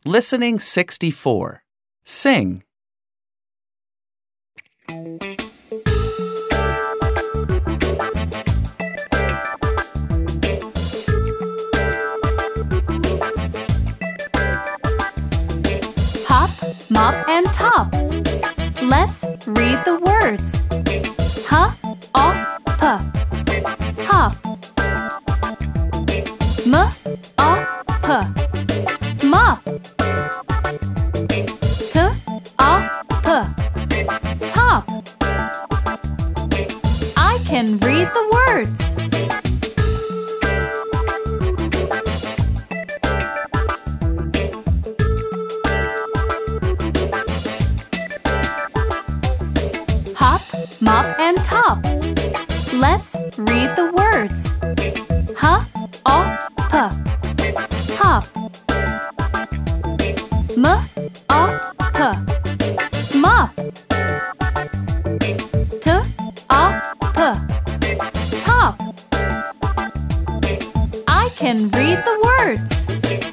Listening 64. Sing. Hop, mop, and top. Let's read the words. Hop, hop. Mop. Top. I can read the words. Hop, mop, and top. Let's read the words. Hop. Mop. Top. I can read the words.